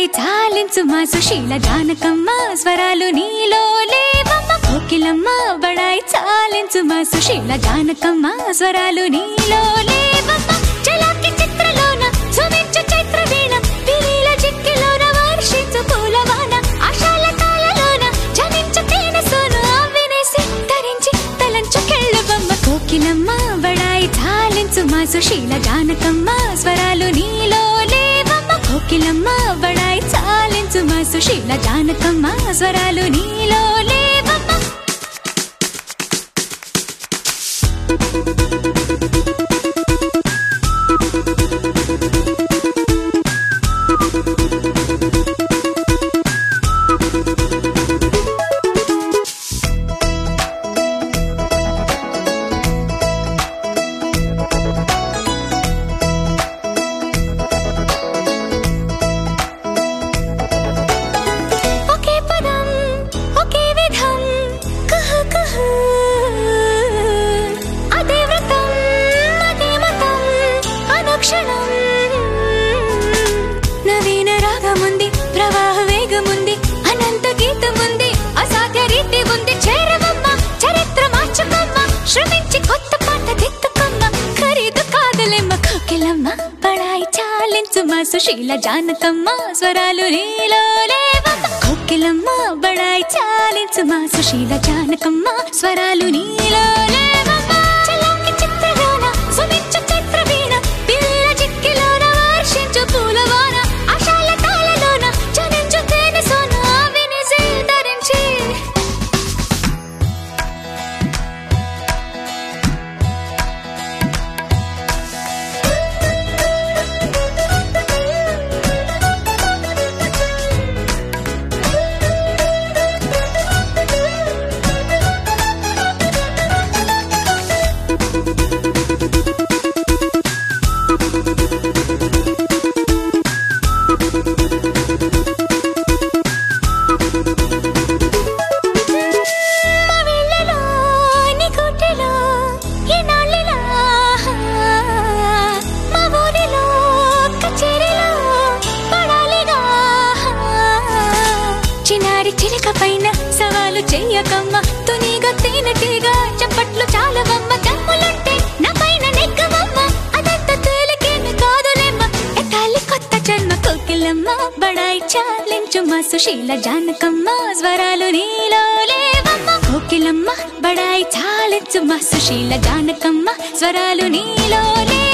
బడాయి చాలించు మా సుశీల జానకమ్మ స్వరాలు నీలో లేవమ్మ కోకిలమ్మ బడాయి చాలించు మా సుశీల జానకమ్మ స్వరాలు నీలో లేవమ్మ చలాకి చిత్రలోన సుమించు చైత్ర వీణ పిరీల జిక్కిలోన వర్షించు పూలవాన ఆశాల తాళలోన జనించు తేనె సోను వినేసి తరించి తలంచు కెళ్ళబమ్మ కోకిలమ్మ బడాయి చాలించు మా సుశీల జానకమ్మ స్వరాలు నీలో లేవమ్మ కోకిలమ్మ బడాయి చాలించు మా సుశీల జానకమ్మ స్వరాలు నీలో లేవమ్మ నవీన రాగముంది ప్రవాహ వేగముంది అనంత గీతముంది అసాధ్య రీతి ఉంది చేరవమ్మ చరిత్ర మార్చుకమ్మ శ్రమించి కొత్త పాట దిద్దుకమ్మ ఖరీదు కాదులేమ్మ కోకిలమ్మ బడాయి చాలించు మా సుశీల జానకమ్మ స్వరాలు నీలో లేవమ్మ కోకిలమ్మ బడాయి చాలించు మా సుశీల జానకమ్మ స్వరాలు నీలో లేవమ్మ చలాకి చిత్రగాన సుమించు చైత్ర వీణ పిల్ల జిక్కిలోన వర్షించు పూలవాన ఆశాల తాళలోన జనించు తేనె సోన వినేసి ధరించి చిలక పైన సవాలు చెయ్యకమ్మ తునిగా తేనెటీగా చప్పట్లు చాలవమ్మ జమ్ములంటే నా పైన నెగ్గవమ్మ అదంత తేలికేమి కాదులేమ్మ ఎత్తాలి కొత్త జన్మ కోకిలమ్మ బడాయి చాలించు మా సుశీల జానకమ్మ స్వరాలు నీలో లేవమ్మ కోకిలమ్మ బడాయి చాలించు మా సుశీల జానకమ్మ స్వరాలు నీలో